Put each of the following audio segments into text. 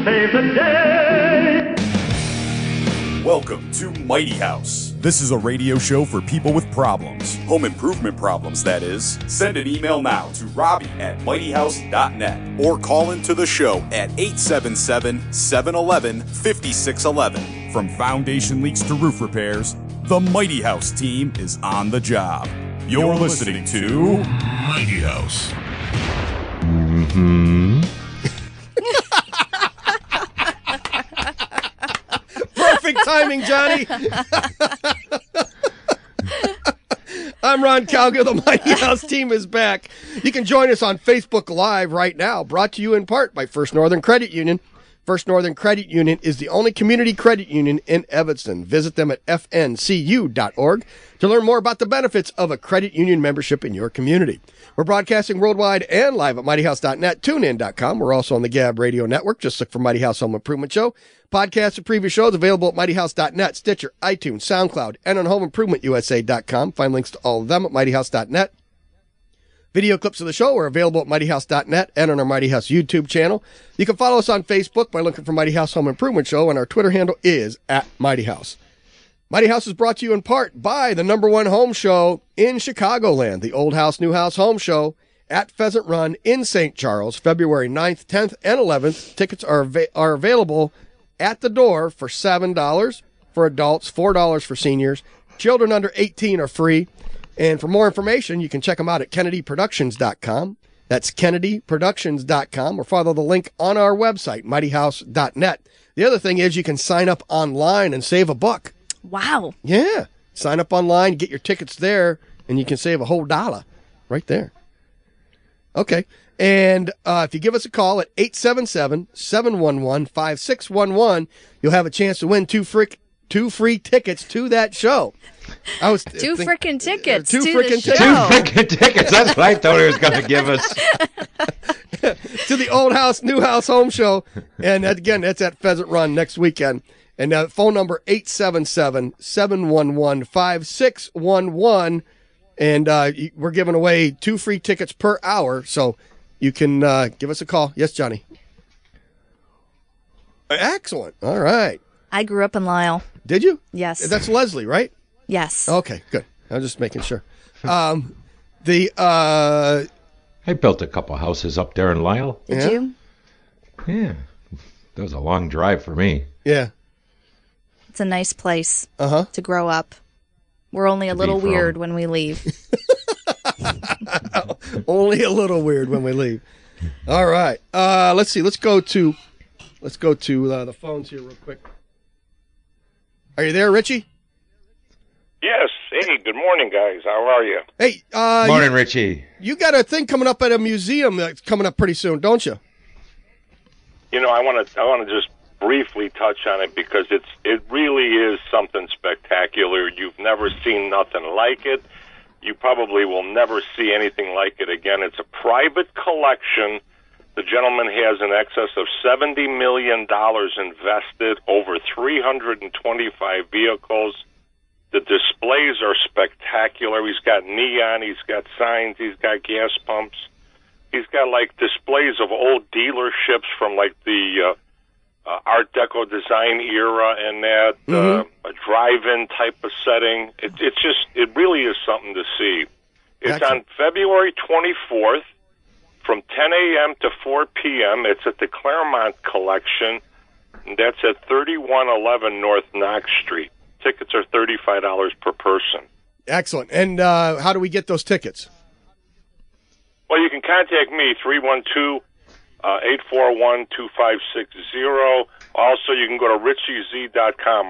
save the day. Welcome to Mighty House. This is a radio show for people with problems. Home improvement problems, that is. Send an email now to robbie@mightyhouse.net or call into the show at 877-711-5611. From foundation leaks to roof repairs, the Mighty House team is on the job. You're listening to Mighty House. Mm-hmm. Perfect timing, Johnny. I'm Ron Calga. The Mighty House team is back. You can join us on Facebook Live right now, brought to you in part by First Northern Credit Union. First Northern Credit Union is the only community credit union in Evanston. Visit them at fncu.org to learn more about the benefits of a credit union membership in your community. We're broadcasting worldwide and live at mightyhouse.net, tunein.com. We're also on the Gab Radio Network. Just look for Mighty House Home Improvement Show. Podcasts of previous shows available at mightyhouse.net, Stitcher, iTunes, SoundCloud, and on homeimprovementusa.com. Find links to all of them at mightyhouse.net. Video clips of the show are available at mightyhouse.net and on our Mighty House YouTube channel. You can follow us on Facebook by looking for Mighty House Home Improvement Show, and our Twitter handle is @Mighty House. Mighty House is brought to you in part by the #1 home show in Chicagoland, the Old House, New House Home Show at Pheasant Run in St. Charles, February 9th, 10th, and 11th. Tickets are available at the door for $7 for adults, $4 for seniors. Children under 18 are free. And for more information, you can check them out at kennedyproductions.com. That's kennedyproductions.com, or follow the link on our website, mightyhouse.net. The other thing is you can sign up online and save $1. Wow. Yeah. Sign up online, get your tickets there, and you can save a whole $1 right there. Okay. And if you give us a call at 877-711-5611, you'll have a chance to win two free tickets to that show. Two frickin' tickets. Two to frickin' the tickets. show. Two freaking tickets. That's what I thought he was going to give us. To the Old House, New House Home Show. And again, that's at Pheasant Run next weekend. And phone number 877-711-5611. And we're giving away 2 free tickets per hour. So you can give us a call. Yes, Johnny. Excellent. All right. I grew up in Lisle. Did you? Yes. That's Leslie, right? Yes. Okay, good. I was just making sure. I built a couple houses up there in Lisle. Did you? Yeah. That was a long drive for me. Yeah. It's a nice place to grow up. We're only a little weird when we leave. Only a little weird when we leave. All right. Let's see. Let's go to the phones here real quick. Are you there, Richie? Yes. Hey, good morning, guys. How are you? Hey, Morning, Richie. You got a thing coming up at a museum that's coming up pretty soon, don't you? You know, I want to just briefly touch on it because it really is something spectacular. You've never seen nothing like it. You probably will never see anything like it again. It's a private collection. The gentleman has in excess of $70 million invested, over 325 vehicles. The displays are spectacular. He's got neon, he's got signs, he's got gas pumps. He's got, like, displays of old dealerships from, like, the Art Deco design era and that, a drive-in type of setting. It really is something to see. It's on February 24th from 10 a.m. to 4 p.m. It's at the Claremont Collection. That's at 3111 North Knox Street. Tickets are $35 per person. Excellent. And how do we get those tickets? Well, you can contact me, 312-841-2560. Also, you can go to richiez.com,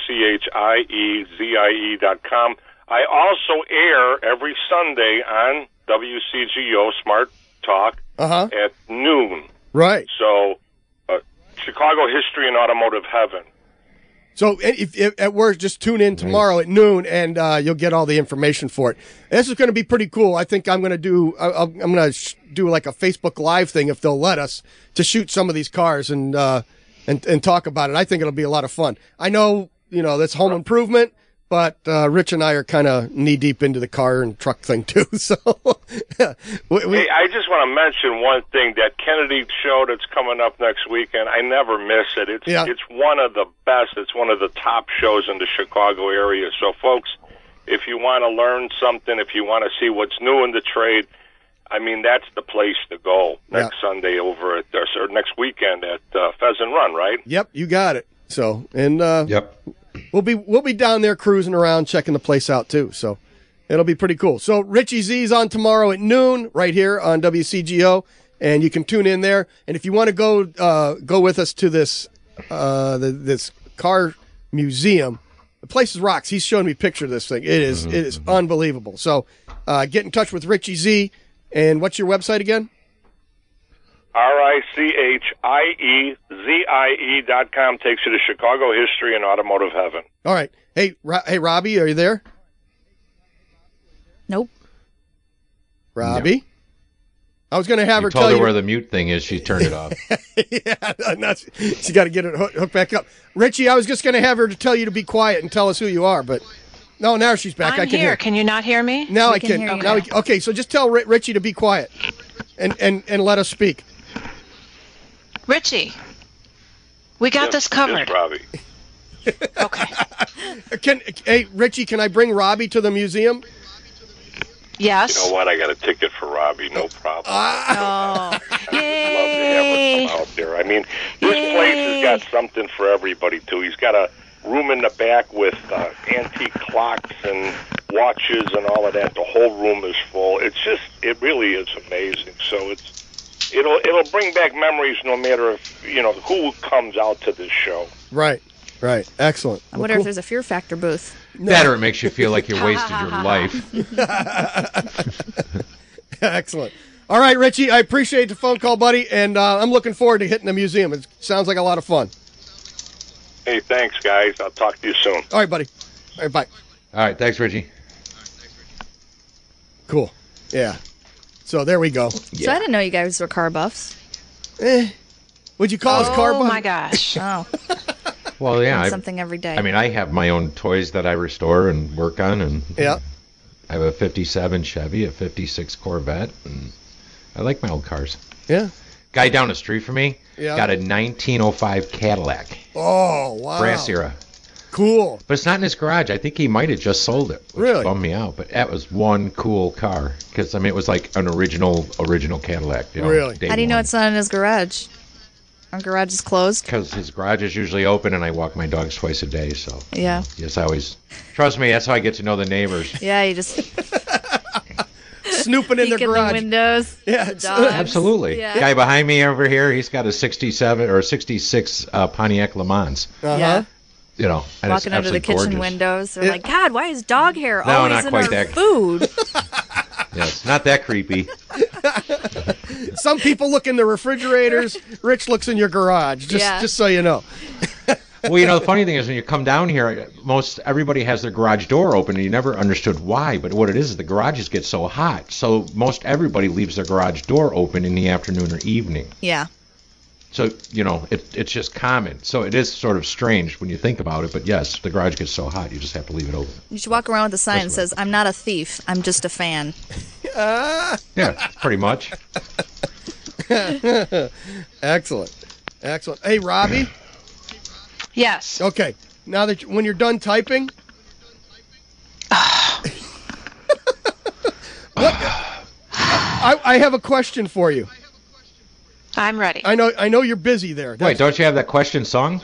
RICHIEZIE.com. I also air every Sunday on WCGO Smart Talk at noon. Right. So, Chicago History and Automotive Heaven. So if at work, just tune in tomorrow at noon, and you'll get all the information for it. This is going to be pretty cool. I think I'm going to do do like a Facebook Live thing if they'll let us to shoot some of these cars and talk about it. I think it'll be a lot of fun. I know that's home improvement, But Rich and I are kind of knee-deep into the car and truck thing, too. So, Hey, I just want to mention one thing, that Kennedy show that's coming up next weekend. I never miss it. It's one of the best. It's one of the top shows in the Chicago area. So, folks, if you want to learn something, if you want to see what's new in the trade, I mean, that's the place to go next Sunday over at, or next weekend at Pheasant Run, right? Yep, you got it. So, and Yep. we'll be down there cruising around, checking the place out too. So, it'll be pretty cool. So, Richie Z's on tomorrow at noon, right here on WCGO, and you can tune in there. And if you want to go with us to this this car museum, the place is rocks. He's showing me a picture of this thing. It is unbelievable. So, get in touch with Richie Z. And what's your website again? RICHIEZIE.com takes you to Chicago history and automotive heaven. All right. Hey, Robbie, are you there? Nope. Robbie? No. I was going to have her told tell her you where the mute thing is. She turned it off. She got to get it hooked back up. Richie, I was just going to have her to tell you to be quiet and tell us who you are, but no, now she's back. I'm I can here. hear. Can you not hear me? Now We I can can. hear you Now now. okay, so just tell Richie to be quiet and let us speak. Richie, we got this covered. Yes, Robbie. Okay. Hey, Richie, can I bring Robbie to the museum? Yes. You know what? I got a ticket for Robbie. No problem. Oh. Yay. Love to have her out there. I mean, this place has got something for everybody, too. He's got a room in the back with antique clocks and watches and all of that. The whole room is full. It really is amazing. So it'll bring back memories no matter if, who comes out to this show. Right. Excellent. I wonder if there's a Fear Factor booth. That or it makes you feel like you wasted your life. Excellent. All right, Richie, I appreciate the phone call, buddy, and I'm looking forward to hitting the museum. It sounds like a lot of fun. Hey, thanks, guys. I'll talk to you soon. All right, buddy. All right, bye. All right, thanks, Richie. Cool. Yeah. So there we go. So I didn't know you guys were car buffs. Would you call us car Oh buff? my gosh. Oh, Well, yeah. learn something every day. I mean, I have my own toys that I restore and work on, and Yeah. I have a 57 Chevy, a 56 Corvette, and I like my old cars. Yeah. Guy down the street from me Yeah. got a 1905 Cadillac, Oh, wow. brass era. Cool. But it's not in his garage. I think he might have just sold it, which Really? bummed me out. But that was one cool car, because I mean, it was like an original Cadillac. Really? How do you know it's not in his garage? Our garage is closed. Because his garage is usually open, and I walk my dogs twice a day. So Yeah. yes, I always trust me. That's how I get to know the neighbors. Yeah, you just Snooping in peek their in the garage. windows. Yeah, the it's- dogs. Absolutely. Yeah. Guy behind me over here, he's got a 67 or 66 Pontiac Le Mans. Yeah. You know, and Walking it's under the absolutely kitchen gorgeous. windows. They're like, God, why is dog hair No, always not in quite our that. food? Yes, not that creepy. Some people look in the refrigerators. Rich looks in your garage. Just so you know. Well, you know, the funny thing is when you come down here, most everybody has their garage door open, and you never understood why. But what it is the garages get so hot, so most everybody leaves their garage door open in the afternoon or evening. Yeah. So, you know, it's just common. So it is sort of strange when you think about it. But yes, the garage gets so hot, you just have to leave it open. You should walk around with a sign that says, I'm not a thief, I'm just a fan. Yeah, pretty much. Excellent. Hey, Robbie. Yes. Okay. Now that when you're done typing, I have a question for you. I'm ready. I know you're busy there. Wait, don't you have that question song?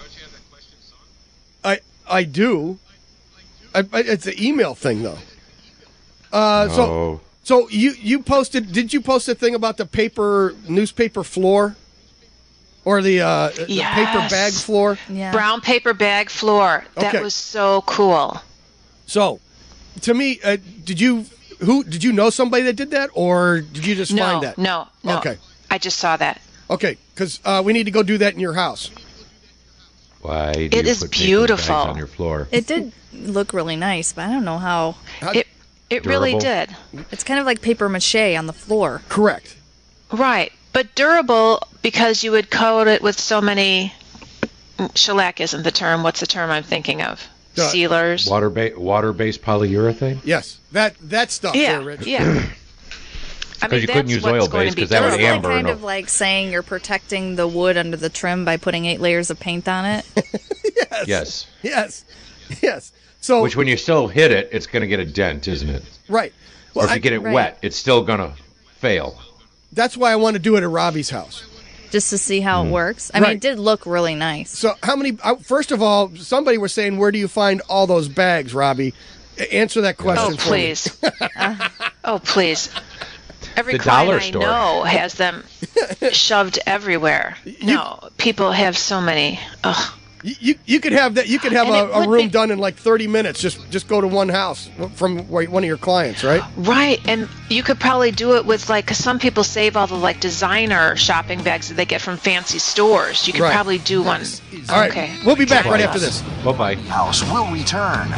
I do. It's an email thing though. No. So you posted? Did you post a thing about the newspaper floor, or the Yes. paper bag floor? Yeah. Brown paper bag floor. That Okay. was so cool. So, to me, did you know somebody that did that, or did you just find that? No. Okay. I just saw that. Okay, because we need to go do that in your house. Why do It you is put paper beautiful. bags on your floor? It did look really nice, but I don't know how. It really Durable? did. It's kind of like paper mache on the floor. Correct. Right. But durable because you would coat it with so many... Shellac isn't the term. What's the term I'm thinking of? sealers. Water-based polyurethane. Yes, that stuff there, Rich. Yeah. I mean, you couldn't that's use what's oil-based, going to be 'cause that would durable. amber. Kind no. of like saying you're protecting the wood under the trim by putting 8 layers of paint on it. Yes. Yes. So, Which, when you still hit it, it's going to get a dent, isn't it? right. Or Well, if you get it Right. wet, it's still going to fail. that's why I want to do it at Robbie's house. Just to see how it works. I mean, Right. it did look really nice. So, how many? First of all, somebody was saying, where do you find all those bags, Robbie? Answer that question Oh, for me. please. Oh, please. Every The client dollar I store. know has them shoved everywhere. No, people have so many. Ugh. You could have that. You could have And it a would room be- done in like 30 minutes. Just go to one house from one of your clients, right? Right, and you could probably do it with like, 'cause some people save all the like designer shopping bags that they get from fancy stores. You could Right. probably do one. All right. Okay. We'll be back Join right us. after this. Bye-bye. House will return.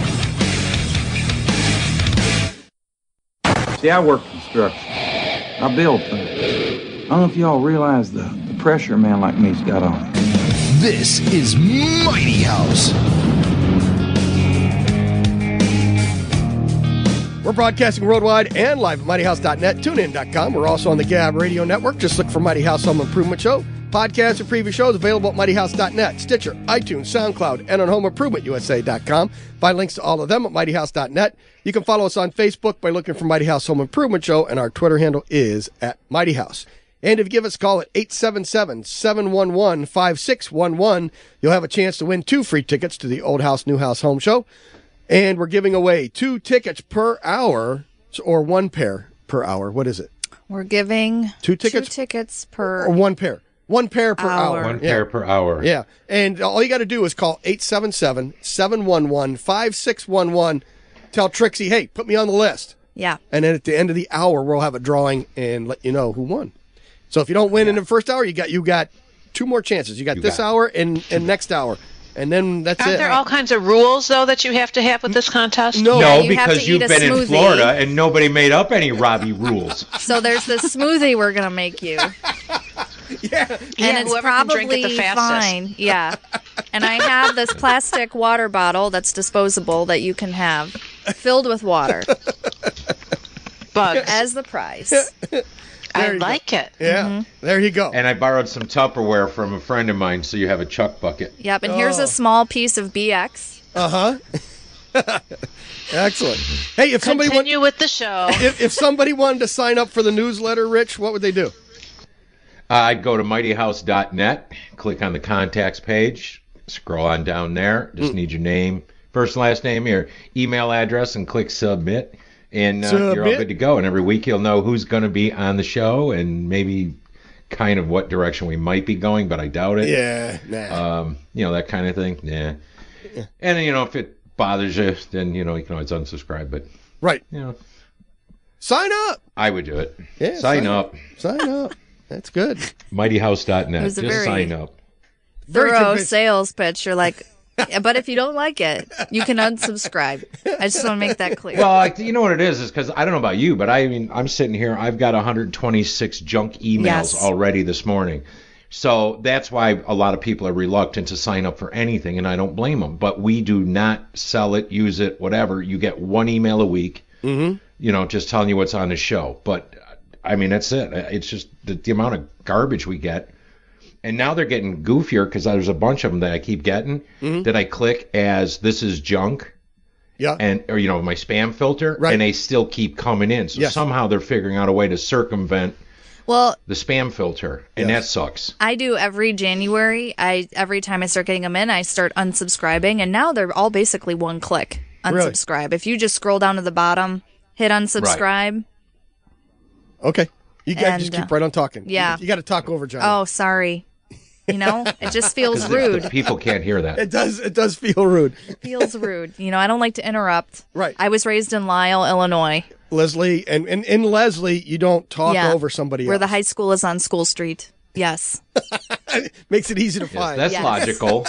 See, I work construction. I build things. I don't know if y'all realize the pressure a man like me's got on him. This is Mighty House. We're broadcasting worldwide and live at MightyHouse.net, TuneIn.com. We're also on the Gab Radio Network. Just look for Mighty House Home Improvement Show. Podcasts and previous shows available at MightyHouse.net, Stitcher, iTunes, SoundCloud, and on HomeImprovementUSA.com. Find links to all of them at MightyHouse.net. You can follow us on Facebook by looking for Mighty House Home Improvement Show, and our Twitter handle is at Mighty House. And if you give us a call at 877-711-5611, you'll have a chance to win 2 free tickets to the Old House, New House Home Show. And we're giving away 2 tickets per hour, or 1 pair per hour. What is it? We're giving 2 tickets? 2 tickets per Or 1 pair. 1 pair per hour. Hour. One pair per hour. Yeah. And all you got to do is call 877-711-5611. Tell Trixie, hey, put me on the list. Yeah. And then at the end of the hour, we'll have a drawing and let you know who won. So if you don't win in the first hour, you got 2 more chances. You got this hour and next hour. And then that's Aren't it. there all kinds of rules, though, that you have to have with this contest? No. Yeah, No, you have because to eat you've a been in smoothie. Florida and nobody made up any Robbie rules. So there's this smoothie we're going to make you. Yeah, And it's whoever can drink probably it the fastest. fine. Yeah. And I have this plastic water bottle that's disposable that you can have filled with water Bugs. as the prize. I like it. Yeah. There you go. And I borrowed some Tupperware from a friend of mine, so you have a chuck bucket. Yep. And here's a small piece of BX. Excellent. Hey, if somebody Continue with the show. if somebody wanted to sign up for the newsletter, Rich, what would they do? I'd go to mightyhouse.net, click on the contacts page, scroll on down there. Just need your name, first and last name, your email address, and click submit. And you're all Submit. good to go. And every week you'll know who's going to be on the show and maybe kind of what direction we might be going, but I doubt it. Yeah. Nah. That kind of thing. Yeah. And, if it bothers you, then, you can always unsubscribe. But, Right. Sign up. I would do it. Yeah, Sign up. Sign up. That's good. Mightyhouse.net. It Just was a very- sign up. Very Thorough convincing. sales pitch. You're like, yeah, but if you don't like it, you can unsubscribe. I just want to make that clear. Well, you know what it is because I don't know about you, but I'm sitting here. I've got 126 junk emails Yes. already this morning. So that's why a lot of people are reluctant to sign up for anything, and I don't blame them. But we do not sell it, use it, whatever. You get 1 email a week, just telling you what's on the show. But, that's it. It's just the amount of garbage we get. And now they're getting goofier because there's a bunch of them that I keep getting that I click as this is junk. Yeah. Or my spam filter, Right. and they still keep coming in. So Yes. somehow they're figuring out a way to circumvent Well, the spam filter, and Yes. that sucks. I do every January. Every time I start getting them in, I start unsubscribing, and now they're all basically one click Really? unsubscribe. If you just scroll down to the bottom, hit unsubscribe. Okay. You guys And, just keep right on talking. yeah. You got to talk over John. Oh, sorry. It just feels rude. The people can't hear that. It does feel rude. It feels rude. I don't like to interrupt. Right. I was raised in Lyle, Illinois. Leslie, and in Leslie, you don't talk Yeah. over somebody Where else. the high school is on School Street. Yes. Makes it easy to find. That's Yes. logical.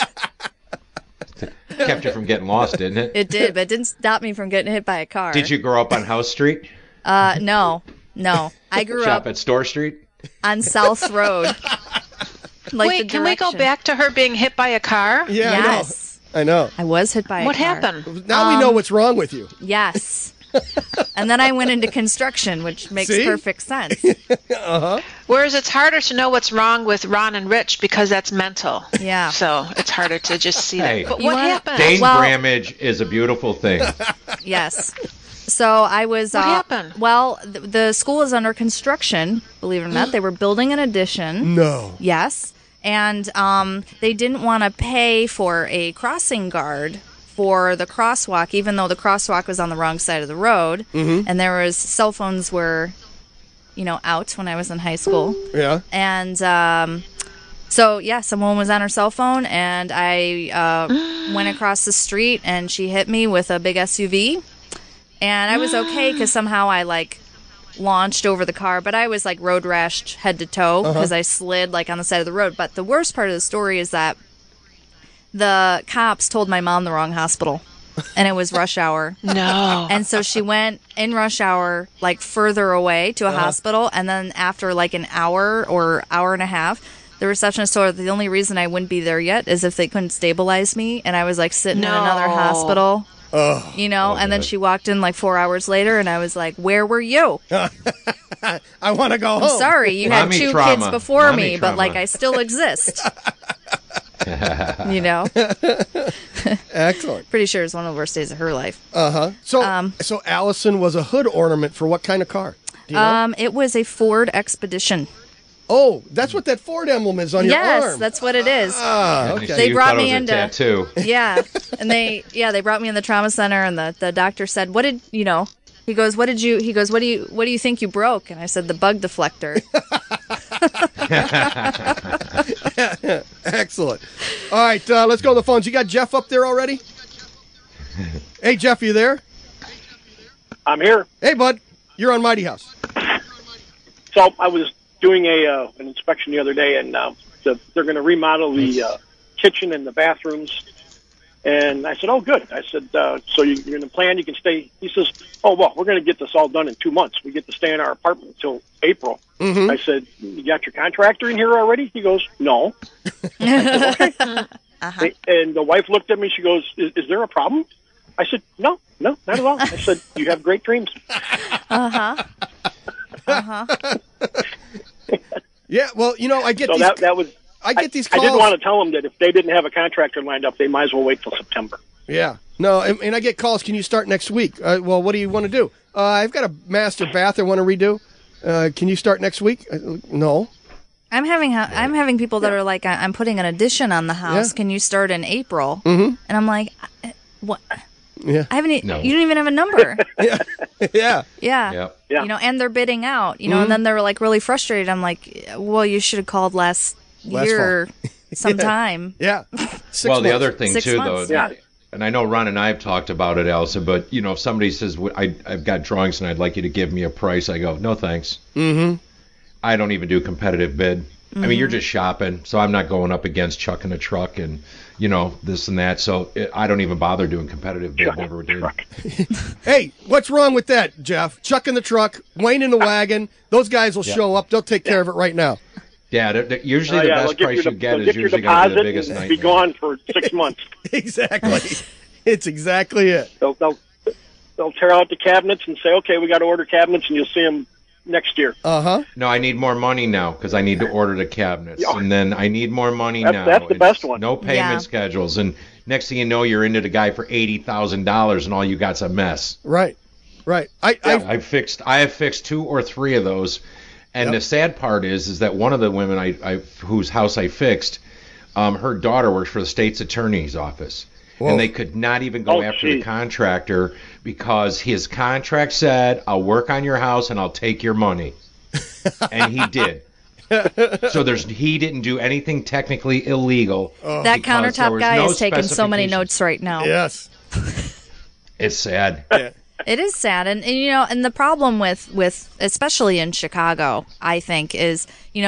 Kept you from getting lost, didn't it? It did, but it didn't stop me from getting hit by a car. Did you grow up on House Street? No. I grew Shop up at Store Street? on South Road. Like Wait, the can we go direction. back to her being hit by a car? Yeah, I know. Yes. I know. I was hit by a What car. happened? Now we know what's wrong with you. Yes. And then I went into construction, which makes See? perfect sense. Whereas it's harder to know what's wrong with Ron and Rich because that's mental. Yeah. So it's harder to just see Hey. that. But You what wanna- happened? Dane Well- Bramage is a beautiful thing. Yes. So I was. What happened? Well, the school is under construction. Believe it or not, they were building an addition. No. Yes, and they didn't want to pay for a crossing guard for the crosswalk, even though the crosswalk was on the wrong side of the road, and there was cell phones were, out when I was in high school, Yeah. and so yeah, someone was on her cell phone, and I went across the street, and she hit me with a big SUV. And I was okay because somehow I launched over the car, but I was road rashed head to toe because I slid on the side of the road. But the worst part of the story is that the cops told my mom the wrong hospital, and it was rush hour. No. And so she went in rush hour further away to a hospital, and then after an hour or hour and a half, the receptionist told her the only reason I wouldn't be there yet is if they couldn't stabilize me, and I was sitting in another hospital. And then she walked in 4 hours later, and I was like, "Where were you?" I want to go home. I'm sorry, you had Mommy two trauma. kids before Mommy me, but trauma. I still exist. Excellent. Pretty sure it's one of the worst days of her life. So Allison was a hood ornament for what kind of car? Do you know? It was a Ford Expedition. Oh, that's what that Ford emblem is on your arm. Yes, that's what it is. Ah, And okay. They you brought thought it me was into- a tattoo. Yeah, and they brought me in the trauma center, and the doctor said, "What did you know?" He goes, "What did you?" He goes, "What do you think you broke?" And I said, "The bug deflector." Excellent. All right, let's go to the phones. You got Jeff up there already? Hey, Jeff, you there? I'm here. Hey, bud. You're on Mighty House. So I was doing an inspection the other day, and they're going to remodel the kitchen and the bathrooms. And I said, "Oh, good." I said, "So you're going to plan? You can stay?" He says, "Oh, well, we're going to get this all done in 2 months. We get to stay in our apartment until April." Mm-hmm. I said, "You got your contractor in here already?" He goes, "No." I said, "Okay." And the wife looked at me. She goes, "Is there a problem?" I said, No, not at all." I said, "You have great dreams." Yeah, well, I get So these. that was. I get these I calls. did want to tell them that if they didn't have a contractor lined up, they might as well wait till September. Yeah. No, and I get calls. Can you start next week? Well, what do you want to do? I've got a master bath I want to redo. Can you start next week? No. I'm having people that are like, "I'm putting an addition on the house. Yeah. Can you start in April?" Mm-hmm. And I'm like, "What? Yeah. I haven't. No. You don't even have a number." Yeah. Yeah. Yep. Yeah. And they're bidding out, and then they're really frustrated. I'm like, "Well, you should have called last year sometime." Yeah. 6 Well, the months. other thing 6 too, months, though, yeah. and I know Ron and I have talked about it, Allison. But if somebody says I've got drawings and I'd like you to give me a price, I go, no thanks. Mm-hmm. I don't even do competitive bid. I mean, you're just shopping, so I'm not going up against chucking a truck and this and that. So I don't even bother doing competitive bid. Never did. Hey, what's wrong with that, Jeff? Chuck in the truck, Wayne in the wagon. Those guys will show up. They'll take care of it right now. Yeah, usually the they'll best give price you get they'll is get your usually going to be the deposit biggest and nightmare. be gone for 6 months. Exactly. It's exactly it. They'll tear out the cabinets and say, "Okay, we got to order cabinets," and you'll see them next year. Uh-huh. No, I need more money now because I need to order the cabinets, and then I need more money now. That's the best one. No payment Yeah. schedules, and next thing you know, you're into the guy for $80,000, and all you got's a mess. Right. I I have fixed 2 or 3 of those, and the sad part is that one of the women I whose house I fixed, her daughter works for the state's attorney's office. Whoa. And they could not even go after the contractor because his contract said, "I'll work on your house and I'll take your money." And he did. So he didn't do anything technically illegal. That because there countertop was guy no is taking so many specifications. notes right now. Yes. It's sad. It is sad, and and the problem with especially in Chicago, I think, is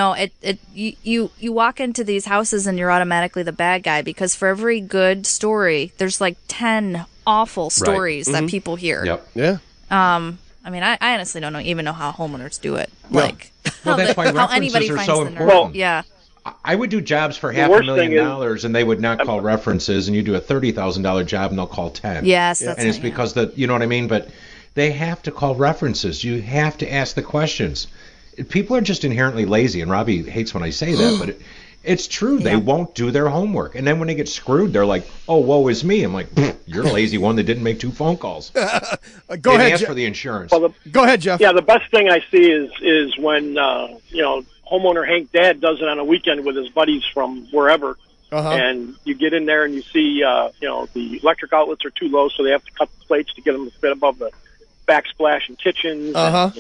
you walk into these houses and you're automatically the bad guy because for every good story, there's 10 awful stories that people hear. Yep. Yeah. I mean, I honestly don't even know how homeowners do it. Well, that's why how anybody references are finds so the nerve. important. Yeah. I would do jobs for The worst thing is- $500,000 and they would not call references, and you do a $30,000 job and they'll call 10. Yes, that's and it's right, because you know what I mean? But they have to call references. You have to ask the questions. People are just inherently lazy, and Robbie hates when I say that, but it's true. They won't do their homework. And then when they get screwed, they're like, oh, woe is me. I'm like, you're a lazy one that didn't make 2 phone calls. Go Didn't ahead, ask Jeff. for the insurance. Well, Go ahead, Jeff. Yeah, the best thing I see is when homeowner Hank Dad does it on a weekend with his buddies from wherever, and you get in there and you see the electric outlets are too low, so they have to cut the plates to get them to fit above the backsplash and kitchens.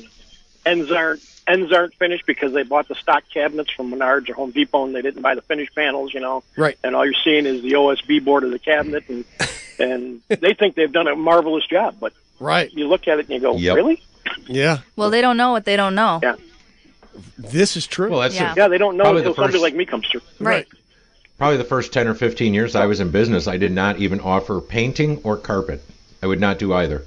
And, ends aren't finished because they bought the stock cabinets from Menards or Home Depot and they didn't buy the finished panels. Right. And all you're seeing is the OSB board of the cabinet, and they think they've done a marvelous job, but right. You look at it and you go, Yep. really? Yeah. Well, they don't know what they don't know. Yeah. This is true. Well, that's Yeah. They don't know Probably until the first- somebody like me comes through. Right. Probably the first 10 or 15 years I was in business, I did not even offer painting or carpet. I would not do either.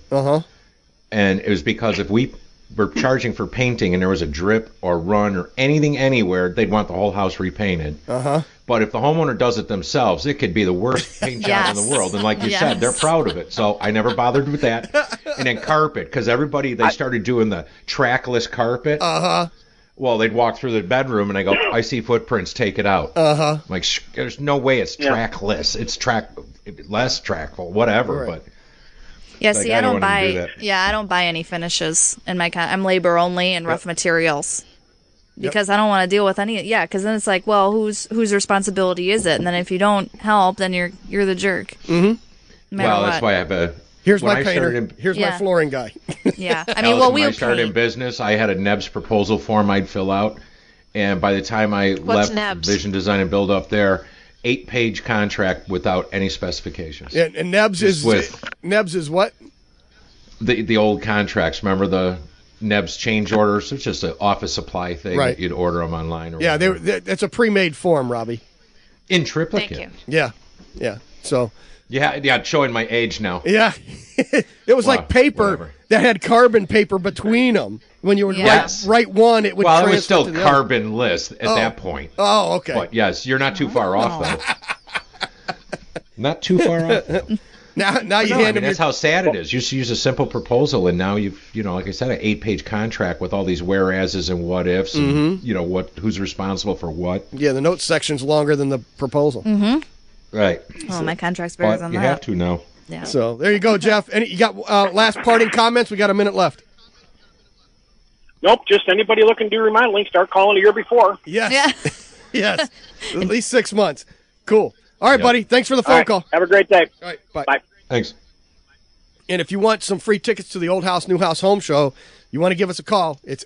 And it was because if we were charging for painting and there was a drip or run or anything anywhere, they'd want the whole house repainted. But if the homeowner does it themselves, it could be the worst paint job in the world. And like you said, they're proud of it. So I never bothered with that. And then carpet, because they started doing the trackless carpet. Well, they'd walk through the bedroom and I go, I see footprints, take it out. I'm like, there's no way it's trackless. It's less trackful, whatever. But Yeah, like, see, I I don't don't wanna do buy. that. Yeah, I don't buy any finishes in my. I'm labor only and rough materials because I don't want to deal with any. Yeah, because then it's like, well, whose responsibility is it? And then if you don't help, then you're the jerk. No matter well, that's what. why I have a. Here's when my I started painter. in- Here's my Yeah. flooring guy. Yeah, I mean, Alice, well, when I we'll started in paint. business, I had a NEBS proposal form I'd fill out, and by the time I left NEBS? Vision Design and Build up there, 8-page contract without any specifications. And Nebs Just Nebs is what? The old contracts. Remember the NEBS change orders? It's just an office supply thing. Right. You'd order them online. Or Yeah, whatever. that's a pre-made form, Robbie. In triplicate. Thank you. Yeah. So Yeah, showing my age now. yeah, it was Well, like paper whatever. that had carbon paper between them. When you would Yes. write one, it would. Well, it was transfer still to the other. carbon-less at that point. Oh, okay. But yes, you're not too far off, though. Not too far off. Though. Now you No, I hand mean, them that's your. how sad it is. You used to use a simple proposal, and now you've, like I said, an 8-page contract with all these whereases and what ifs, and who's responsible for what. Yeah, the notes section's longer than the proposal. Right. Oh, my contract's better But than you that. have to now. Yeah. So there you go, Jeff. You got last parting comments? We got a minute left. Nope, just anybody looking to do remodeling, start calling a year before. Yes. Yeah. Yes. At least 6 months. Cool. All right, Yep. buddy. Thanks for the All phone right, call. have a great day. All right. Bye. Bye. Thanks. And if you want some free tickets to the Old House, New House Home Show, you want to give us a call. It's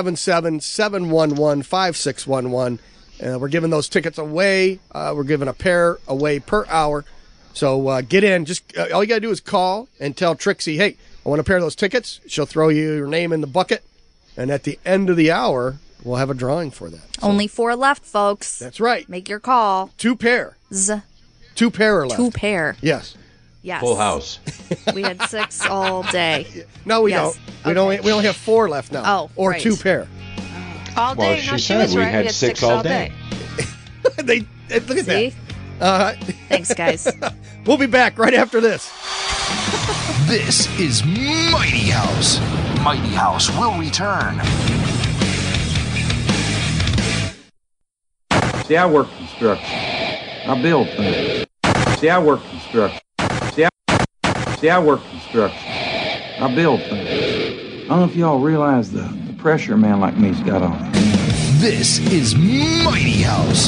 877-711-5611. We're giving those tickets away. We're giving a pair away per hour. So get in. Just all you got to do is call and tell Trixie, hey, I want a pair of those tickets. She'll throw you your name in the bucket. And at the end of the hour, we'll have a drawing for that. So, Only 4 left, folks. that's right. Make your call. 2 pair. 2 pair are left. 2 pair. Yes. Yes. Full house. We had 6 all day. No, we Yes. don't. We only have 4 left now. Oh, or right. 2 pair. All Well, day. she No, she said was we right. had 6 all day. Look at See? that. Thanks, guys. We'll be back right after this. This is Mighty House. Mighty House will return. See, I work construction. I build things. See, I work construction. See, I work construction. I build things. I don't know if y'all realize the pressure a man like me's got on him. This is Mighty House.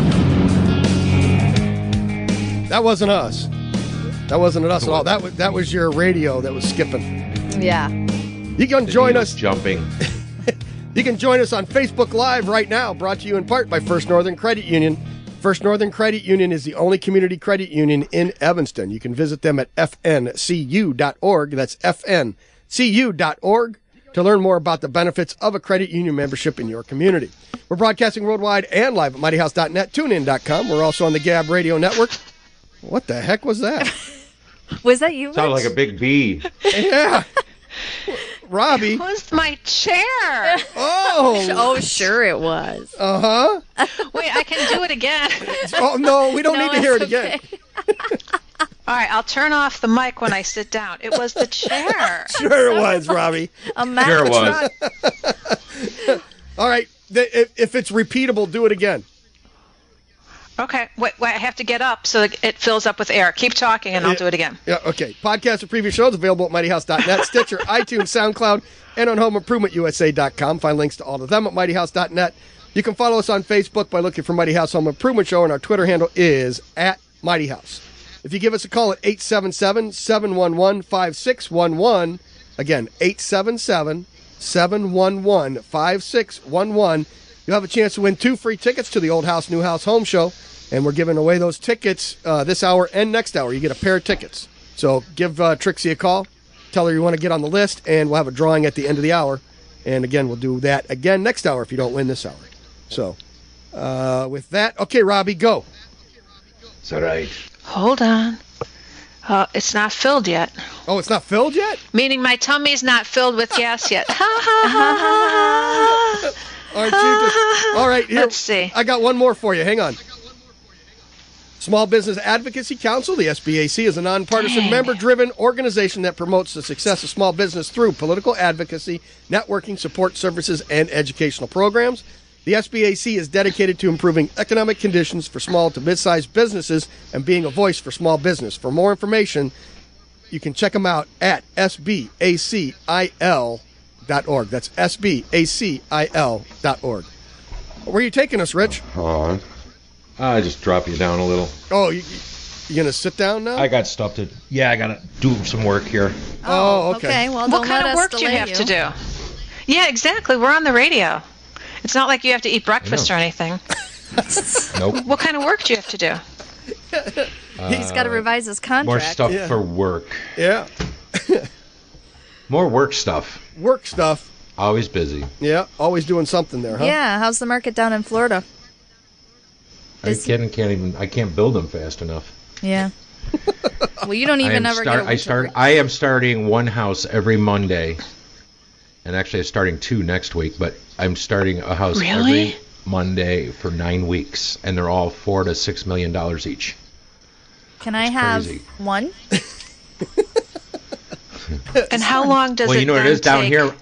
That wasn't us. That wasn't us at all. That was your radio that was skipping. Yeah. You can join us. Jumping. You can join us on Facebook Live right now, brought to you in part by First Northern Credit Union. First Northern Credit Union is the only community credit union in Evanston. You can visit them at fncu.org. That's fncu.org to learn more about the benefits of a credit union membership in your community. We're broadcasting worldwide and live at mightyhouse.net, tunein.com. We're also on the Gab Radio Network. What the heck was that? Was that you, Sounded Rich? like a big bee. Yeah. Robbie. It was my chair. Oh, sure it was. Uh-huh. Wait, I can do it again. Oh, no, we don't No, need to hear it it's again. All right, I'll turn off the mic when I sit down. It was the chair. Sure it was, Robbie. A Mack Sure it truck. was. All right, if it's repeatable, do it again. Okay, wait, I have to get up so it fills up with air. Keep talking, and I'll do it again. Yeah, okay. Podcast of previous shows available at mightyhouse.net, Stitcher, iTunes, SoundCloud, and on HomeImprovementUSA.com. Find links to all of them at mightyhouse.net. You can follow us on Facebook by looking for Mighty House Home Improvement Show, and our Twitter handle is @MightyHouse. If you give us a call at 877-711-5611, again, 877-711-5611, you'll have a chance to win 2 free tickets to the Old House, New House Home Show. And we're giving away those tickets this hour and next hour. You get a pair of tickets. So give Trixie a call. Tell her you want to get on the list, and we'll have a drawing at the end of the hour. And again, we'll do that again next hour if you don't win this hour. So with that, okay, Robbie, go. It's all right. Hold on. It's not filled yet. Oh, it's not filled yet? Meaning my tummy's not filled with gas yet. Ha, ha, ha, ha, ha. All right, here. Let's see. I got one more for you. Hang on. Small Business Advocacy Council, the SBAC, is a nonpartisan, member-driven organization that promotes the success of small business through political advocacy, networking, support services, and educational programs. The SBAC is dedicated to improving economic conditions for small to mid-sized businesses and being a voice for small business. For more information, you can check them out at sbacil.org. That's sbacil.org. Where are you taking us, Rich? I just drop you down a little. Oh, you going to sit down now? I got stuff to... Yeah, I got to do some work here. Oh, okay. Well, what kind of work do you have to do? Yeah, exactly. We're on the radio. It's not like you have to eat breakfast or anything. Nope. What kind of work do you have to do? He's got to revise his contract. More stuff for work. Yeah. More work stuff. Work stuff. Always busy. Yeah, always doing something there, huh? Yeah, how's the market down in Florida? Are you kidding? I can't build them fast enough. Yeah. Well, you don't even ever get a I am starting one house every Monday. And actually, I'm starting 2 next week, but I'm starting a house every Monday for 9 weeks, and they're all $4 to $6 million each. Can I have one? And how long does well, you know what it is down here?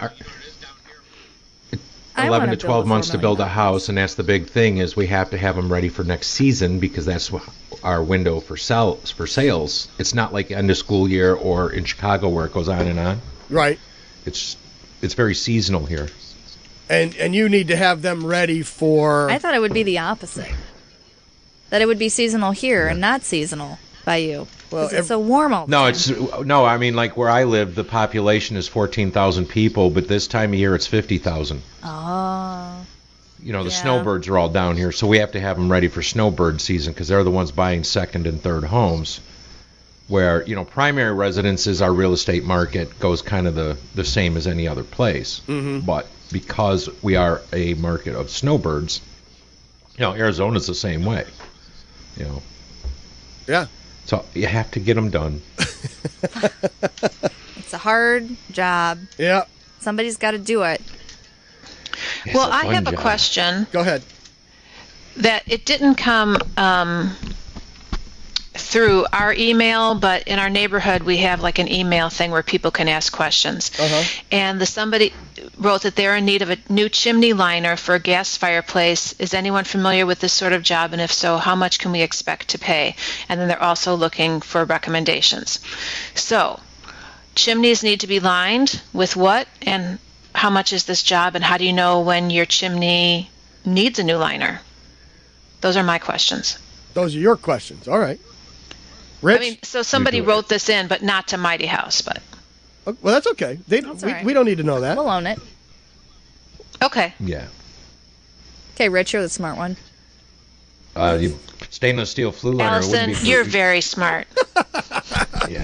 11 to 12 months to build a house, and that's the big thing is we have to have them ready for next season because that's our window for sales. It's not like end of school year or in Chicago where it goes on and on. Right. It's very seasonal here. And you need to have them ready for... I thought it would be the opposite. That it would be seasonal here and not seasonal by you. Well, it's so warm all the time. No, I mean, like where I live, the population is 14,000 people, but this time of year it's 50,000. Oh. You know, the snowbirds are all down here, so we have to have them ready for snowbird season because they're the ones buying second and third homes. Where, you know, primary residences, our real estate market goes kind of the same as any other place. Mm-hmm. But because we are a market of snowbirds, you know, Arizona's the same way. You know. Yeah. So you have to get them done. It's a hard job. Yeah. Somebody's got to do it. Well, I have a question. Go ahead. That it didn't come through our email, but in our neighborhood we have like an email thing where people can ask questions. Uh-huh. And somebody wrote that they're in need of a new chimney liner for a gas fireplace. Is anyone familiar with this sort of job? And if so, how much can we expect to pay? And then they're also looking for recommendations. So, chimneys need to be lined with what? And how much is this job? And how do you know when your chimney needs a new liner? Those are my questions. Those are your questions. All right. Rich? I mean, so somebody wrote this in, but not to Mighty House, but... Well, that's okay. We don't need to know that. We'll own it. Okay. Yeah. Okay, Rich, you're the smart one. Stainless steel flue liner. Allison, you're very smart. Yeah.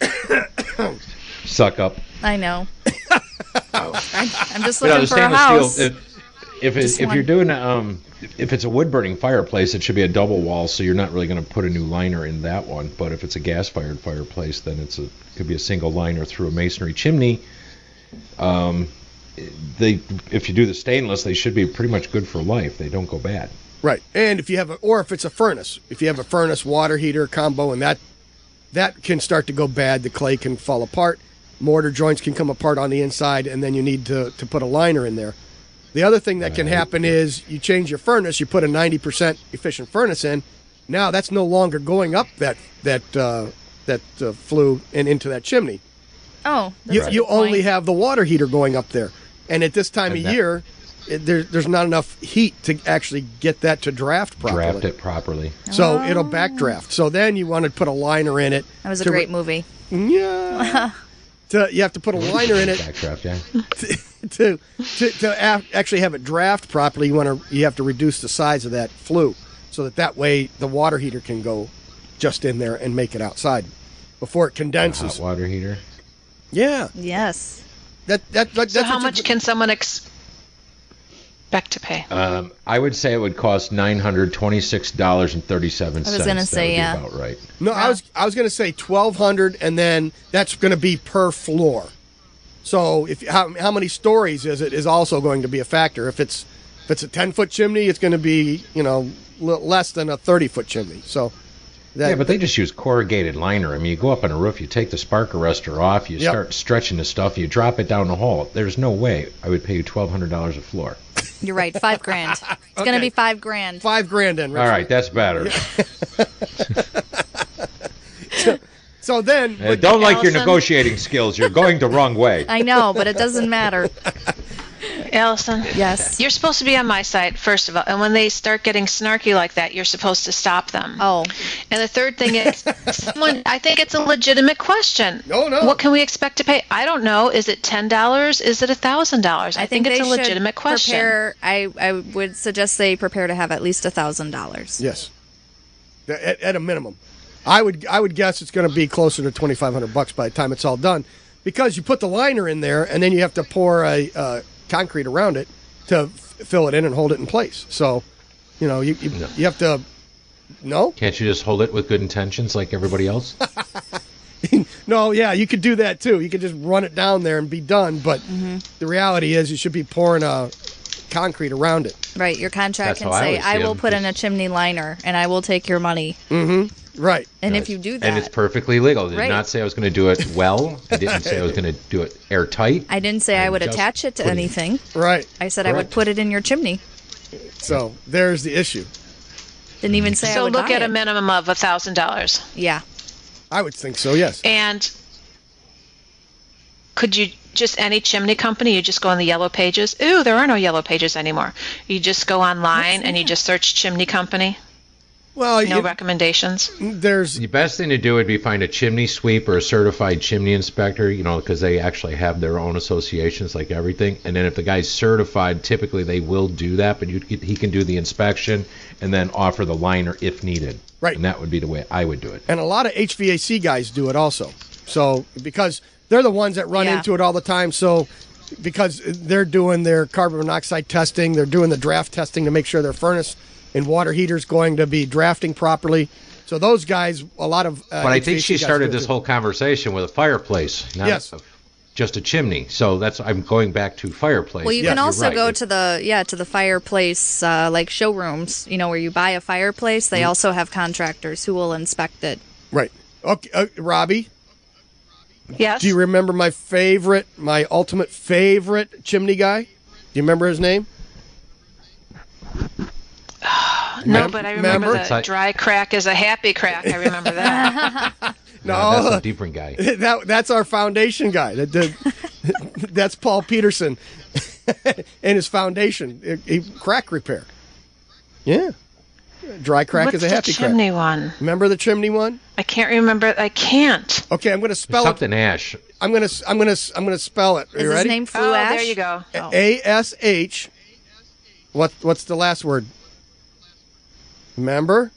Suck up. I know. I'm just looking for a house. Steel, if you're doing if it's a wood burning fireplace, it should be a double wall, so you're not really going to put a new liner in that one. But if it's a gas fired fireplace, then it could be a single liner through a masonry chimney. if you do the stainless, they should be pretty much good for life. They don't go bad. Right. And if it's a furnace, if you have a furnace, water heater combo, and that can start to go bad, the clay can fall apart, mortar joints can come apart on the inside, and then you need to put a liner in there. The other thing that can happen is you change your furnace, you put a 90% efficient furnace in. Now that's no longer going up that flue and into that chimney. Oh, that's a good You only point. have the water heater going up there. And at this time of year, there's not enough heat to actually get that to draft properly. Draft it properly. So it'll backdraft. So then you want to put a liner in it. That was a great movie. Yeah. You have to put a liner in it Backdraft, yeah. to actually have it draft properly. You have to reduce the size of that flue so that way the water heater can go just in there and make it outside before it condenses. Hot water heater. Yeah. Yes. That's So how much can someone expect to pay? I would say it would cost $926.37. I was gonna say, that yeah. would be about right. No, I was going to say $1,200, and then that's going to be per floor. So how many stories is also going to be a factor. If it's a 10-foot chimney, it's going to be less than a 30-foot chimney. So Yeah, but they just use corrugated liner. I mean, you go up on a roof, you take the spark arrestor off, you start stretching the stuff, you drop it down the hole. There's no way I would pay you $1,200 a floor. You're right. $5,000. It's going to be $5,000. $5,000 then. Richard. All right, that's better. So then, don't like your negotiating skills. You're going the wrong way. I know, but it doesn't matter. Allison? Yes. You're supposed to be on my side, first of all. And when they start getting snarky like that, you're supposed to stop them. Oh. And the third thing is, I think it's a legitimate question. No. What can we expect to pay? I don't know. Is it $10? Is it $1,000? I think it's a legitimate question. I would suggest they prepare to have at least $1,000. Yes. At a minimum. I would guess it's going to be closer to $2,500 by the time it's all done, because you put the liner in there and then you have to pour a concrete around it to fill it in and hold it in place. So, you have to. No. Can't you just hold it with good intentions like everybody else? No, yeah, you could do that too. You could just run it down there and be done. But the reality is, you should be pouring concrete around it. Right. Your contract That's can how I say, always see I will 'em. put in a chimney liner and I will take your money. Mm-hmm. Right. And if you do that. And it's perfectly legal. I did Right. not say I was going to do it well. I didn't say I was going to do it airtight. I didn't say I would just attach it to putting- anything. Right. I said I would Correct. put it in your chimney. So there's the issue. Didn't even say I So would look buy at it. a minimum of $1,000. Yeah. I would think so. Yes. And could you just any chimney company? You just go on the yellow pages. Ooh, there are no yellow pages anymore. You just go online and you just search chimney company. Well, No recommendations. there's The best thing to do would be find a chimney sweep or a certified chimney inspector, because they actually have their own associations like everything. And then if the guy's certified, typically they will do that, but he can do the inspection and then offer the liner if needed. Right. And that would be the way I would do it. and a lot of HVAC guys do it also. So because they're the ones that run Yeah. into it all the time. So because they're doing their carbon monoxide testing, they're doing the draft testing to make sure their furnace and water heater's going to be drafting properly. So those guys, a lot of. But I think HVAC she guys started do it this too. whole conversation with a fireplace, not Yes. just a chimney. So I'm going back to fireplace. Well, you Yeah, can you're also right. go to the fireplace like showrooms. Where you buy a fireplace. They also have contractors who will inspect it. Right. Okay, Robbie, Yes. do you remember my ultimate favorite chimney guy? Do you remember his name? No, but I remember Remember? the dry crack is a happy crack. I remember that. No, that's No, a different guy. that's our foundation guy. That's Paul Peterson and his foundation, crack repair. Yeah, dry crack What's is a the happy crack. chimney one? Remember the chimney one? I can't remember. I can't. Okay, I'm going to spell it. Something ash. I'm going to spell it. Are Is you his ready? name Flu Ash? There you go. Oh. ASH. What's the last word? Member?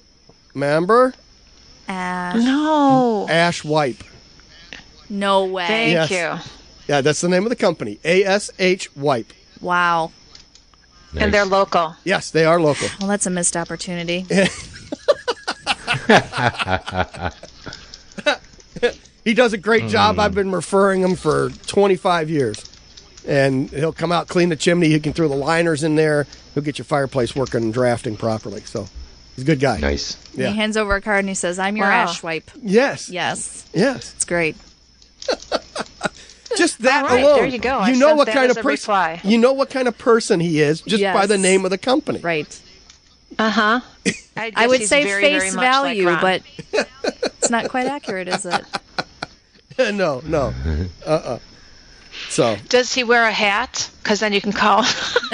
Ash. No. Ash Wipe. No way. Thank Yes. you. Yeah, that's the name of the company. ASH Wipe. Wow. And they're local. Yes, they are local. Well, that's a missed opportunity. He does a great job. I've been referring him for 25 years. And he'll come out, clean the chimney. He can throw the liners in there. He'll get your fireplace working and drafting properly. So he's a good guy. Nice. Yeah. He hands over a card and he says, "I'm your Wow. ash wipe." Yes. Yes. Yes. It's great. Just that All right, alone. there you go. I You know sent what that kind as of a person. reply. You know what kind of person he is just Yes. by the name of the company. Right. Uh-huh. I would say very, face very much value, like Ron. but it's not quite accurate, is it? No. So Does he wear a hat? Because then you can call.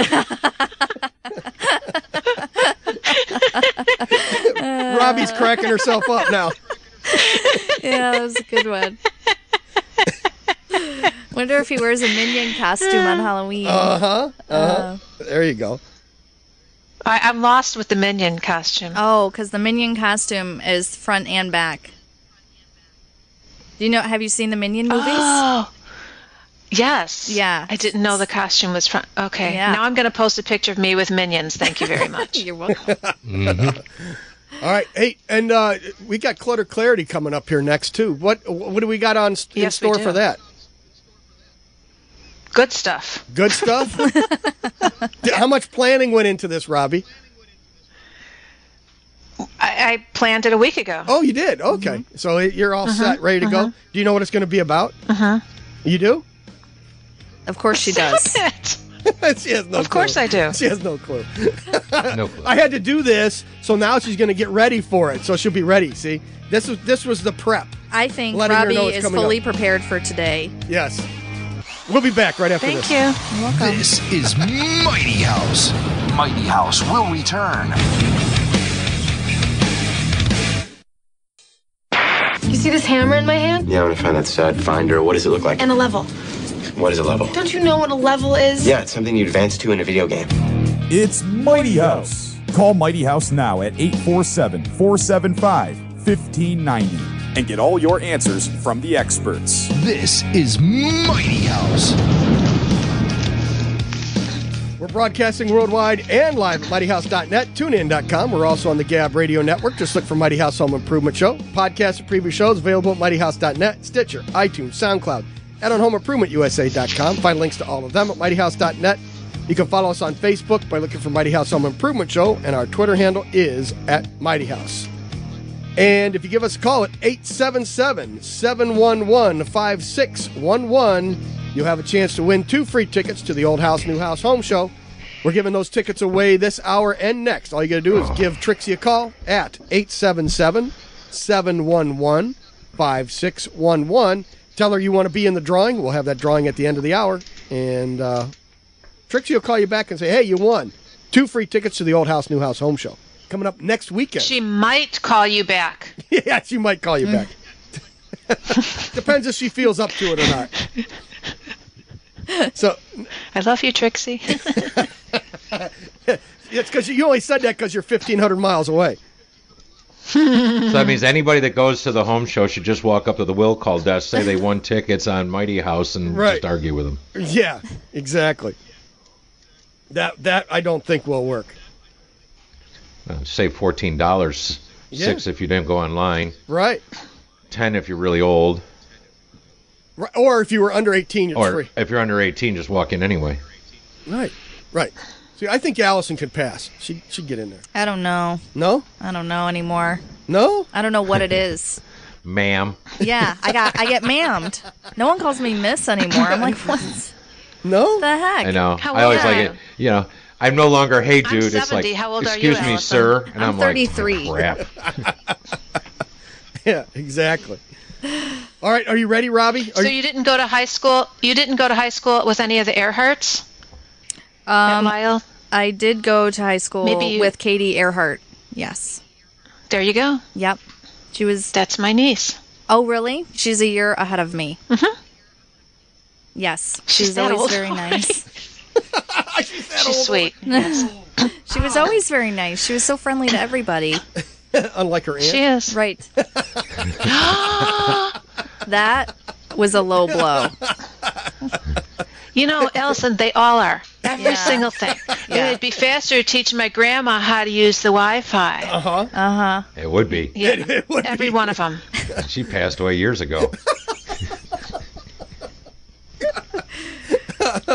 Robbie's cracking herself up now. Yeah, that was a good one. Wonder if he wears a minion costume on Halloween. There you go. I'm lost with the Minion costume. Oh, because the minion costume is front and back. Do you know? Have you seen the Minion movies? Oh, yes. Yeah. I didn't know the costume was front. Okay. Yeah. Now I'm going to post a picture of me with Minions. Thank you very much. You're welcome. All right. Hey, and we got Clutter Clarity coming up here next too. What do we got in Yes, we store do. for that? Good stuff. Good stuff. How much planning went into this, Robbie? I planned it a week ago. Oh, you did. Okay, so you're all set, ready to go. Do you know what it's going to be about? You do? Of course she does. She has no Of course clue. I do. She has no clue. No clue. I had to do this, so now she's going to get ready for it. So she'll be ready. See, this was the prep. I think Letting her Robbie know it's is coming fully up. prepared for today. Yes. We'll be back right after Thank this. you. You're welcome. This is Mighty House. Mighty House will return. You see this hammer in my hand? Yeah, I want to find that stud. Find her. What does it look like? And a level. What is a level? Don't you know what a level is? Yeah, it's something you advance to in a video game. It's Mighty House. Call Mighty House now at 847-475-1590 and get all your answers from the experts. This is Mighty House. We're broadcasting worldwide and live at mightyhouse.net, tunein.com. We're also on the Gab Radio Network. Just look for Mighty House Home Improvement Show. Podcasts and previous shows available at mightyhouse.net, Stitcher, iTunes, SoundCloud, and on homeimprovement.usa.com. Find links to all of them at mightyhouse.net. You can follow us on Facebook by looking for Mighty House Home Improvement Show, and our Twitter handle is @Mighty House. And if you give us a call at 877-711-5611, you'll have a chance to win 2 free tickets to the Old House, New House Home Show. We're giving those tickets away this hour and next. All you got to do is give Trixie a call at 877-711-5611. Tell her you want to be in the drawing. We'll have that drawing at the end of the hour. And Trixie will call you back and say, hey, you won 2 free tickets to the Old House, New House Home Show. Coming up next weekend. She might call you back. Yeah, she might call you back. Depends if she feels up to it or not. So, I love you, Trixie. it's because you only said that because you're 1,500 miles away. So that means anybody that goes to the home show should just walk up to the will call desk, say they won tickets on Mighty House, and Right. just argue with them. Yeah, exactly. That I don't think will work. Save $14, Yeah. $6 if you didn't go online, Right. $10 if you're really old, Right. Or if you were under 18, it's or free. if you're under 18, just walk in anyway. Right. Right. See, I think Allison could pass. She'd get in there. I don't know. No? I don't know anymore. No? I don't know what it is. Ma'am. Yeah, I get ma'amed. No one calls me miss anymore. I'm like, what No? the heck? I know. How I always old like are it. You know, I'm no longer, hey, I'm dude. It's 70. like, How old are you, excuse me, Allison? sir. And I'm like, 33. oh, crap. Yeah, exactly. All right, are you ready, Robbie? So you didn't go to high school? You didn't go to high school with any of the Earharts? At Lyle? I did go to high school Maybe you- with Katie Earhart. Yes. There you go. Yep. She was. That's my niece. Oh, really? She's a year ahead of me. Mm-hmm. Yes. She's She's that always old very already. nice. She's sweet. Yes. She was always very nice. She was so friendly to everybody. Unlike her aunt. She is. Right. That was a low blow. You know, Allison, they all are. Every Yeah. single thing. Yeah. It'd be faster to teach my grandma how to use the Wi-Fi. Uh-huh. Uh-huh. It would be. Yeah. It would Every be. one of them. She passed away years ago.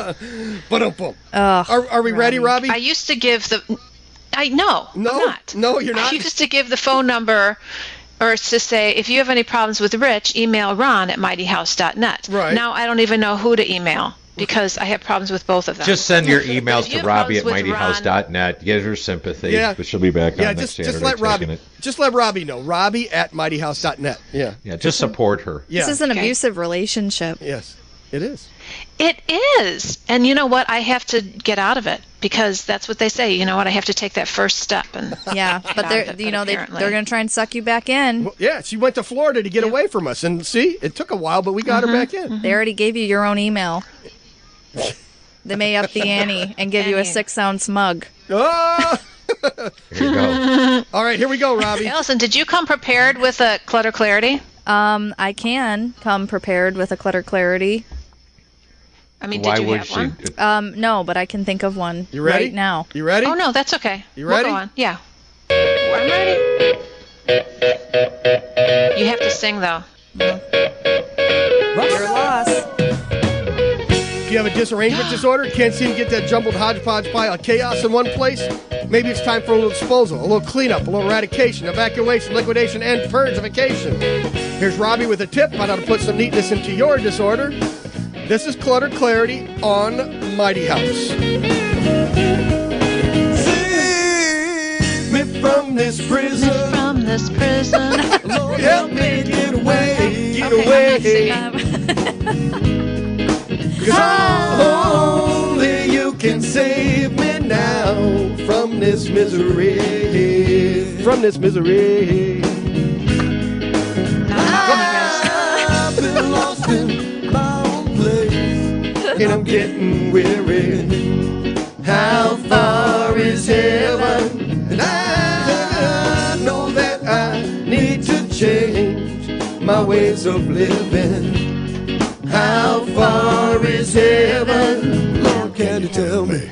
Ba-dum-bum. Are we ready, Robbie? I used to give no, I'm not. No, you're not. I used to give the phone number, or to say, if you have any problems with Rich, email Ron at mightyhouse.net. Right. Now I don't even know who to email because I have problems with both of them. Just send your emails to have Robbie at problems with mightyhouse.net. Get her sympathy. Yeah. But she'll be back on next just Saturday let Robbie. taking it. Just let Robbie know. Robbie at mightyhouse.net. Yeah. Yeah, just support her. Yeah. This is an abusive relationship. Yes, it is. It is. And you know what? I have to get out of it because that's what they say. You know what? I have to take that first step. And Yeah, but they're they're going to try and suck you back in. Well, yeah, she went to Florida to get away from us, and see, it took a while, but we got her back in. They already gave you your own email. They may up the ante and give you a 6-ounce mug. Oh! Here you go. All right, here we go, Robbie. Allison, did you come prepared with a clutter clarity? I can come prepared with a clutter clarity. I mean, Why did you would have she? one? No, but I can think of one You ready? right now. You ready? Oh, no, that's okay. You ready? We'll go on. Yeah. I'm ready. You have to sing, though. Your loss. If you have a disarrangement disorder, can't seem to get that jumbled hodgepodge pile of chaos in one place, maybe it's time for a little disposal, a little cleanup, a little eradication, evacuation, liquidation, and purgification. Here's Robbie with a tip on how to put some neatness into your disorder. This is Clutter Clarity on Mighty House. Save me from this prison. Lord, help me get away. Get away. 'Cause only you can save me now from this misery. From this misery. I've been lost in my own place, and I'm getting weary. How far is heaven? And I know that I need to change my ways of living. How far is heaven? Lord, can you tell me?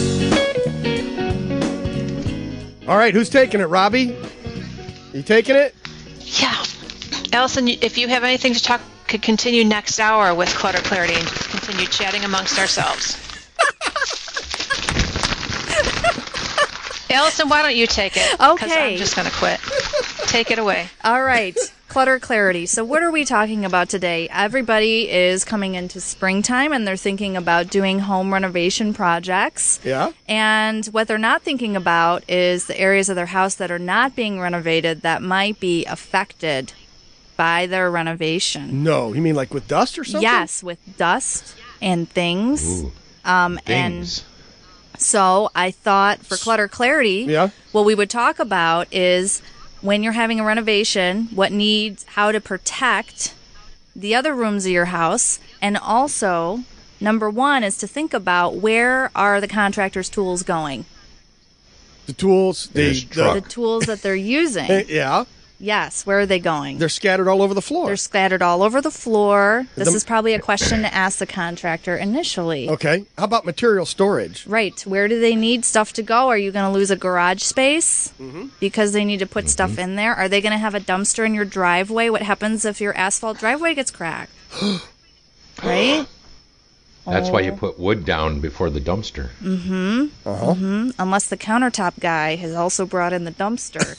All right, who's taking it, Robbie? You taking it? Yeah. Allison, if you have anything to talk, could continue next hour with Clutter Clarity and continue chatting amongst ourselves. Allison, why don't you take it? Okay. 'Cause I'm just going to quit. Take it away. All right. Clutter clarity. So what are we talking about today? Everybody is coming into springtime and they're thinking about doing home renovation projects. Yeah. And what they're not thinking about is the areas of their house that are not being renovated that might be affected by their renovation. No, you mean like with dust or something? Yes, with dust and things. Ooh, And things. so I thought for clutter clarity, Yeah. what we would talk about is when you're having a renovation, how to protect the other rooms of your house. And also, number one is to think about where are the contractor's tools going? The tools, The tools that they're using. Yeah. Yes, where are they going? They're scattered all over the floor. They're scattered all over the floor. This is probably a question to ask the contractor initially. Okay. How about material storage? Right. Where do they need stuff to go? Are you going to lose a garage space because they need to put stuff in there? Are they going to have a dumpster in your driveway? What happens if your asphalt driveway gets cracked? Right? That's why you put wood down before the dumpster. Unless the countertop guy has also brought in the dumpster.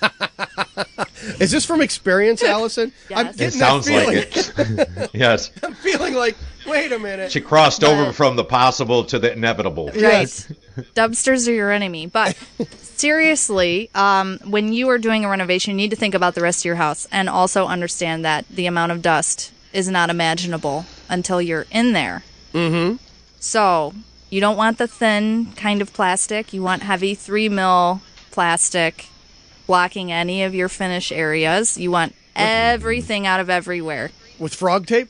Is this from experience, Allison? Yes. I'm It getting sounds that like feeling. it. Yes. I'm feeling like, wait a minute. She crossed over from the possible to the inevitable. Yes. Right. Dumpsters are your enemy. But seriously, when you are doing a renovation, you need to think about the rest of your house and also understand that the amount of dust is not imaginable until you're in there. Mm-hmm. So you don't want the thin kind of plastic. You want heavy 3 mil plastic blocking any of your finish areas. You want everything out of everywhere. With frog tape?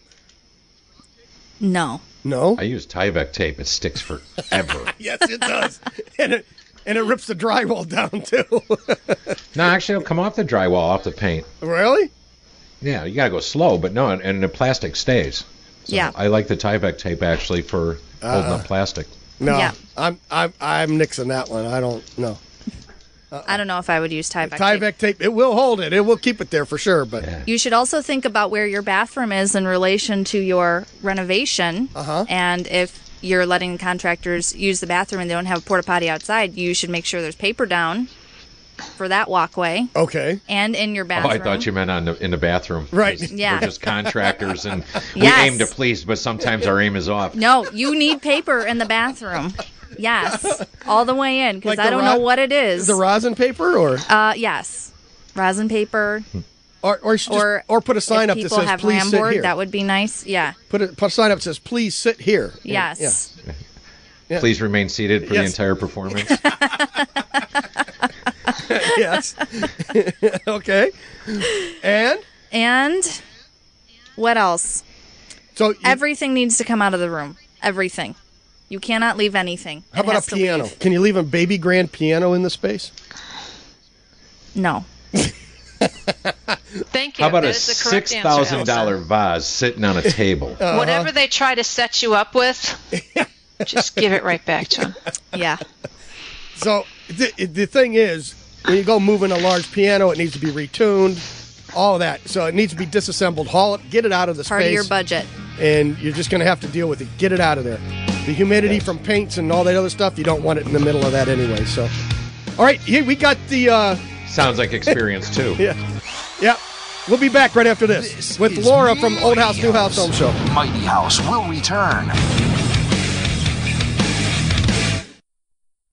No. No? I use Tyvek tape. It sticks forever. Yes, it does. and it rips the drywall down, too. No, actually, it'll come off the drywall, off the paint. Really? Yeah, you gotta go slow, but no, and the plastic stays. So Yeah. I like the Tyvek tape actually for holding up plastic. No. Yeah. I'm nixing that one. I don't know. I don't know if I would use Tyvek tape. Tyvek tape, it will hold it. It will keep it there for sure, but You should also think about where your bathroom is in relation to your renovation. And if you're letting contractors use the bathroom and they don't have a porta potty outside, you should make sure there's paper down for that walkway. Okay. And in your Oh, bathroom. I thought you meant in the bathroom. Right. Yeah. We're just contractors, and we Yes. aim to please, but sometimes our aim is off. No, you need paper in the bathroom. Yes, all the way in, because Like I the don't know what it is. The rosin paper, or yes, rosin paper. or put a sign if up that people says have please sit Ramboard, here. that would be nice. Yeah. Put a sign up that says please sit here. Yes. Yeah. Please remain seated for the Yes. entire performance. Yes. Okay. And what else? So everything needs to come out of the room. Everything. You cannot leave anything. How It about has a to piano? leave. Can you leave a baby grand piano in the space? No. Thank you. How about That a is the correct answer, $6,000 Allison. vase sitting on a table? Whatever they try to set you up with, just give it right back to them. Yeah. So the thing is, when you go moving a large piano, it needs to be retuned, all of that. So it needs to be disassembled, haul it, get it out of the Part space. of your budget. And you're just going to have to deal with it. Get it out of there. The humidity from paints and all that other stuff, you don't want it in the middle of that anyway. So, all right, here we got the... Sounds like experience, too. Yeah. We'll be back right after this with is Laura from Old House, Mighty New House Home Show. Mighty House will return.